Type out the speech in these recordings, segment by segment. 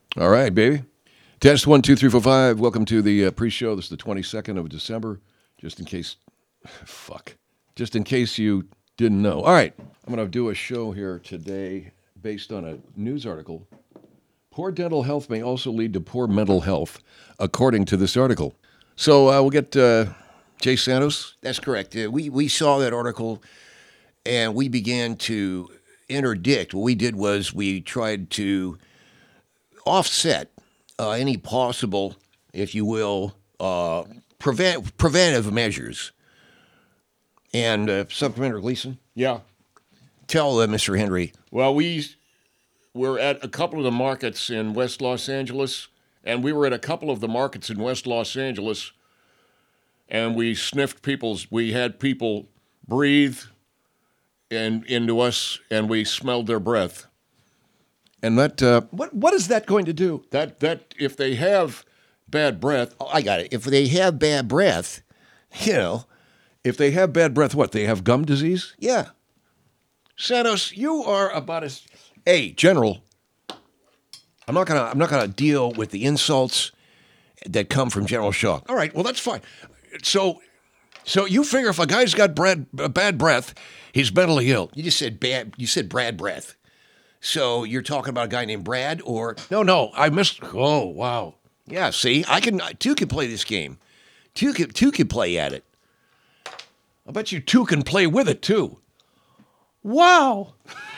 All right, baby. Test 1, 2, 3, 4, 5. Welcome to the pre-show. This is the 22nd of December. Just in case, just in case you didn't know. All right, I'm going to do a show here today based on a news article. Poor dental health may also lead to poor mental health, according to this article. So we'll get Jay Santos. That's correct. We saw that article and we began to interdict. What we did was we tried to offset any possible, if you will, preventive measures. And Subcommander Gleason? Yeah. Tell Mr. Henry. Well, we're at a couple of the markets in West Los Angeles, and we were at a couple of the markets in West Los Angeles, and we sniffed we had people breathe into us, and we smelled their breath. And that, what is that going to do? That if they have bad breath. Oh, I got it. If they have bad breath, you know. If they have bad breath, what? They have gum disease? Yeah. Santos, you are about as... Hey, General, I'm not gonna deal with the insults that come from General Shaw. All right, well, that's fine. So you figure if a guy's got bad breath, he's mentally ill. You just said bad. You said Brad breath. So you're talking about a guy named Brad, or no? I missed. Oh, wow. Yeah. See, two can play this game. Two can play at it. I bet you two can play with it too. Wow.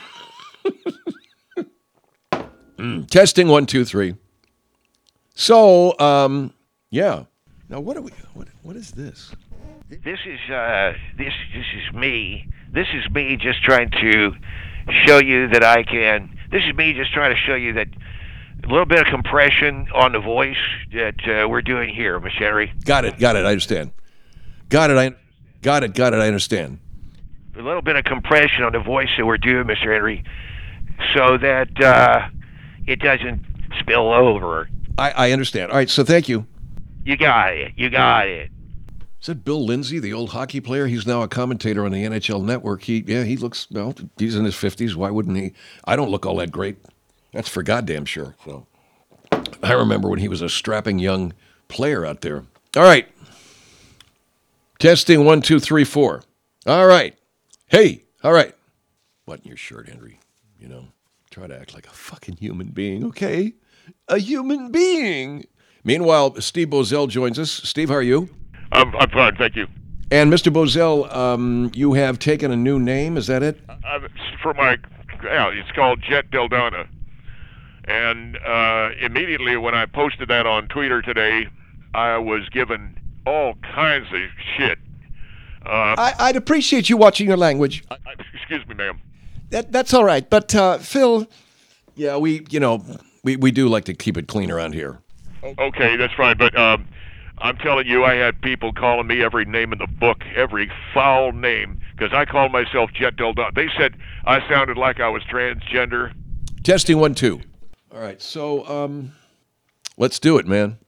Testing 1, 2, 3. So, yeah. Now, what is this? This is me. This is me just trying to show you that I can. This is me just trying to show you that a little bit of compression on the voice that we're doing here, Mr. Henry. Got it. I understand. Got it. I understand. A little bit of compression on the voice that we're doing, Mr. Henry, so that it doesn't spill over. I understand. All right, so thank you. You got it. Is that Bill Lindsay, the old hockey player? He's now a commentator on the NHL Network. He looks, well, he's in his 50s. Why wouldn't he? I don't look all that great. That's for goddamn sure. So I remember when he was a strapping young player out there. All right. Testing 1, 2, 3, 4. All right. Hey, all right. Button your shirt, Henry. You know, try to act like a fucking human being, okay? A human being. Meanwhile, Steve Bozell joins us. Steve, how are you? I'm fine, thank you. And Mr. Bozell, you have taken a new name, is that it? It's called Jet Dildana. And immediately when I posted that on Twitter today, I was given all kinds of shit. I'd appreciate you watching your language. Excuse me, ma'am. That's all right. But, Phil, yeah, we do like to keep it clean around here. Okay, that's fine. But I'm telling you, I had people calling me every name in the book, every foul name, because I called myself Jet Dildana. They said I sounded like I was transgender. Testing 1, 2. All right, so let's do it, man.